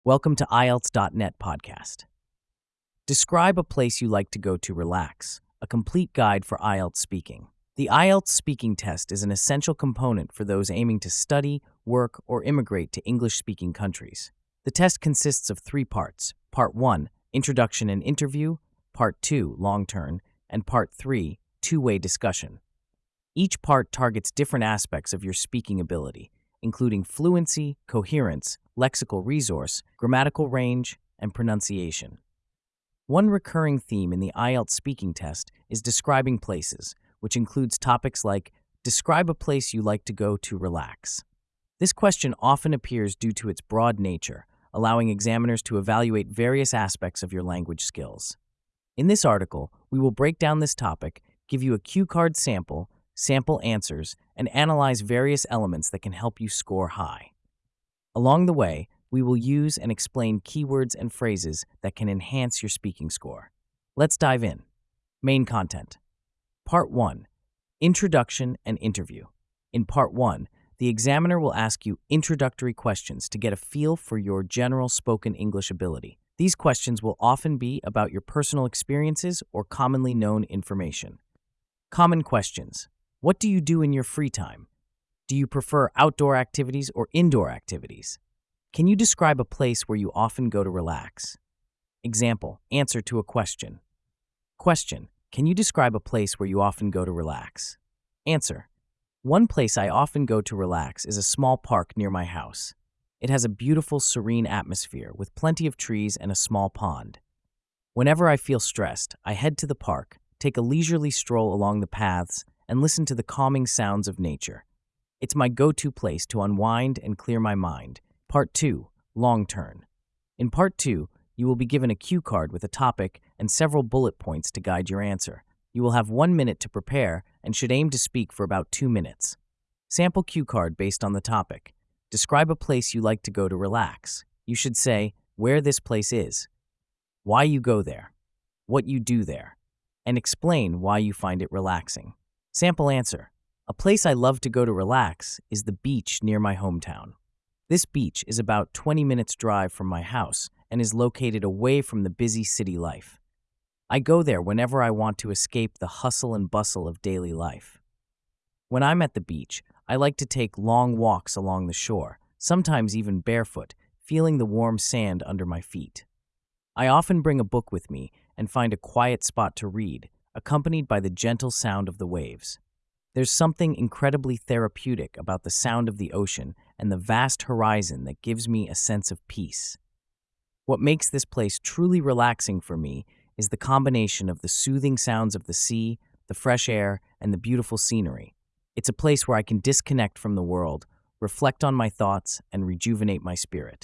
Welcome to IELTS.net podcast. Describe a place you like to go to relax, a complete guide for IELTS speaking. The IELTS speaking test is an essential component for those aiming to study, work, or immigrate to English-speaking countries. The test consists of 3 parts. Part 1, Introduction and Interview, Part 2, Long Turn, and Part 3, Two-Way Discussion. Each part targets different aspects of your speaking ability, including fluency, coherence, lexical resource, grammatical range, and pronunciation. One recurring theme in the IELTS speaking test is describing places, which includes topics like, describe a place you like to go to relax. This question often appears due to its broad nature, allowing examiners to evaluate various aspects of your language skills. In this article, we will break down this topic, give you a cue card sample answers, and analyze various elements that can help you score high. Along the way, we will use and explain keywords and phrases that can enhance your speaking score. Let's dive in. Main content. Part 1. Introduction and Interview. In Part 1, the examiner will ask you introductory questions to get a feel for your general spoken English ability. These questions will often be about your personal experiences or commonly known information. Common questions. What do you do in your free time? Do you prefer outdoor activities or indoor activities? Can you describe a place where you often go to relax? Example, answer to a question. Question, can you describe a place where you often go to relax? Answer, one place I often go to relax is a small park near my house. It has a beautiful, serene atmosphere with plenty of trees and a small pond. Whenever I feel stressed, I head to the park, take a leisurely stroll along the paths, and listen to the calming sounds of nature. It's my go-to place to unwind and clear my mind. Part 2, Long Turn. In Part 2, you will be given a cue card with a topic and several bullet points to guide your answer. You will have 1 minute to prepare and should aim to speak for about 2 minutes. Sample cue card based on the topic. Describe a place you like to go to relax. You should say where this place is, why you go there, what you do there, and explain why you find it relaxing. Sample answer. A place I love to go to relax is the beach near my hometown. This beach is about 20 minutes drive from my house and is located away from the busy city life. I go there whenever I want to escape the hustle and bustle of daily life. When I'm at the beach, I like to take long walks along the shore, sometimes even barefoot, feeling the warm sand under my feet. I often bring a book with me and find a quiet spot to read, accompanied by the gentle sound of the waves. There's something incredibly therapeutic about the sound of the ocean and the vast horizon that gives me a sense of peace. What makes this place truly relaxing for me is the combination of the soothing sounds of the sea, the fresh air, and the beautiful scenery. It's a place where I can disconnect from the world, reflect on my thoughts, and rejuvenate my spirit.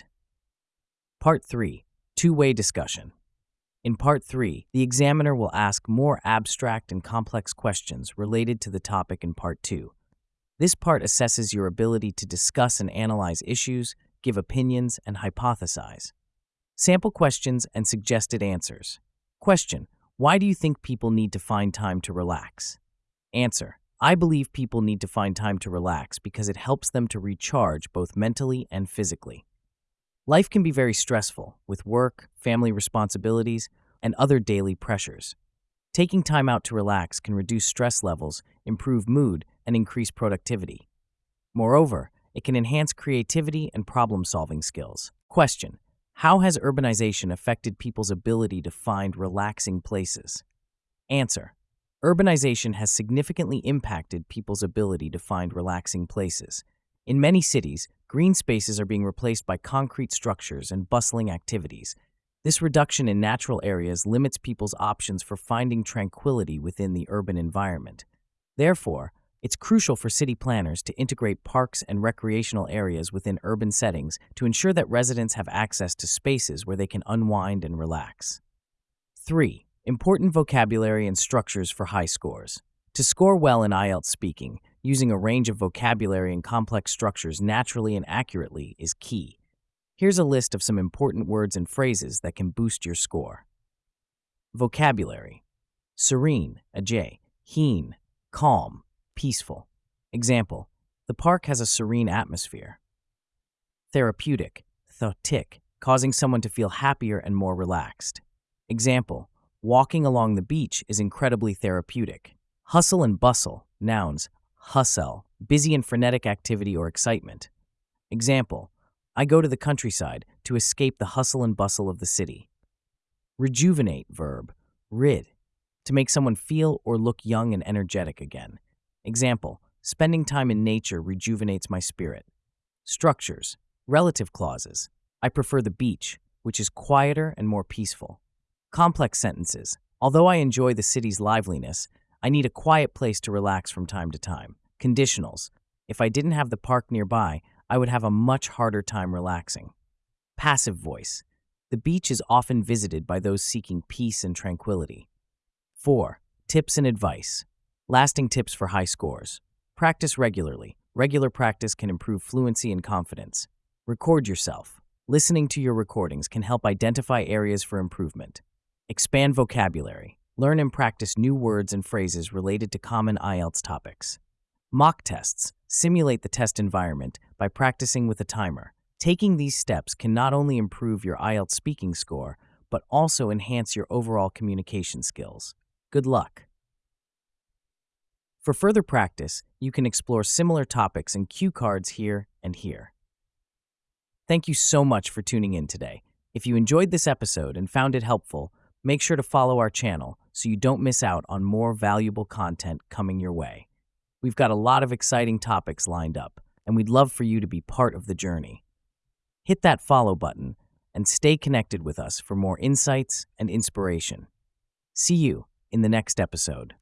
Part 3. Two-Way Discussion. In Part 3, the examiner will ask more abstract and complex questions related to the topic in Part 2. This part assesses your ability to discuss and analyze issues, give opinions, and hypothesize. Sample questions and suggested answers. Question, why do you think people need to find time to relax? Answer, I believe people need to find time to relax because it helps them to recharge both mentally and physically. Life can be very stressful, with work, family responsibilities, and other daily pressures. Taking time out to relax can reduce stress levels, improve mood, and increase productivity. Moreover, it can enhance creativity and problem-solving skills. Question: how has urbanization affected people's ability to find relaxing places? Answer: urbanization has significantly impacted people's ability to find relaxing places. In many cities, green spaces are being replaced by concrete structures and bustling activities. This reduction in natural areas limits people's options for finding tranquility within the urban environment. Therefore, it's crucial for city planners to integrate parks and recreational areas within urban settings to ensure that residents have access to spaces where they can unwind and relax. 3. Important vocabulary and structures for high scores. To score well in IELTS speaking, using a range of vocabulary and complex structures naturally and accurately is key. Here's a list of some important words and phrases that can boost your score. Vocabulary: serene, ajay, heen, calm, peaceful. Example: the park has a serene atmosphere. Therapeutic, thotic, causing someone to feel happier and more relaxed. Example, walking along the beach is incredibly therapeutic. Hustle and bustle, nouns, hustle, busy and frenetic activity or excitement. Example, I go to the countryside to escape the hustle and bustle of the city. Rejuvenate, verb, rid, to make someone feel or look young and energetic again. Example, spending time in nature rejuvenates my spirit. Structures, relative clauses. I prefer the beach, which is quieter and more peaceful. Complex sentences. Although I enjoy the city's liveliness, I need a quiet place to relax from time to time. Conditionals. If I didn't have the park nearby, I would have a much harder time relaxing. Passive voice. The beach is often visited by those seeking peace and tranquility. 4. Tips and advice. Lasting tips for high scores. Practice regularly. Regular practice can improve fluency and confidence. Record yourself. Listening to your recordings can help identify areas for improvement. Expand vocabulary. Learn and practice new words and phrases related to common IELTS topics. Mock tests. Simulate the test environment by practicing with a timer. Taking these steps can not only improve your IELTS speaking score, but also enhance your overall communication skills. Good luck. For further practice, you can explore similar topics in cue cards here and here. Thank you so much for tuning in today. If you enjoyed this episode and found it helpful, make sure to follow our channel so you don't miss out on more valuable content coming your way. We've got a lot of exciting topics lined up, and we'd love for you to be part of the journey. Hit that follow button and stay connected with us for more insights and inspiration. See you in the next episode.